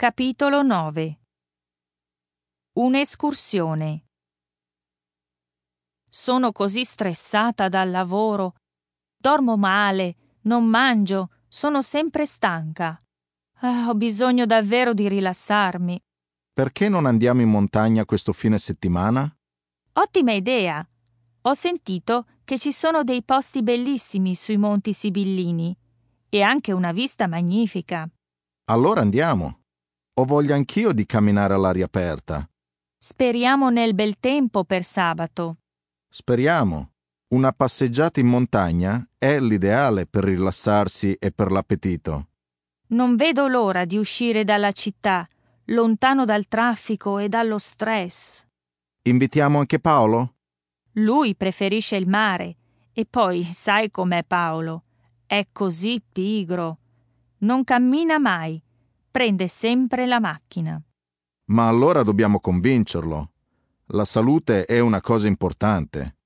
Capitolo 9. Un'escursione. Sono così stressata dal lavoro. Dormo male, non mangio, sono sempre stanca. Ho bisogno davvero di rilassarmi. Perché non andiamo in montagna questo fine settimana? Ottima idea! Ho sentito che ci sono dei posti bellissimi sui Monti Sibillini e anche una vista magnifica. Allora andiamo. Ho voglia anch'io di camminare all'aria aperta. Speriamo nel bel tempo per sabato. Speriamo. Una passeggiata in montagna è l'ideale per rilassarsi e per l'appetito. Non vedo l'ora di uscire dalla città, lontano dal traffico e dallo stress. Invitiamo anche Paolo? Lui preferisce il mare e poi sai com'è Paolo. È così pigro. Non cammina mai. Prende sempre la macchina. Ma allora dobbiamo convincerlo. La salute è una cosa importante.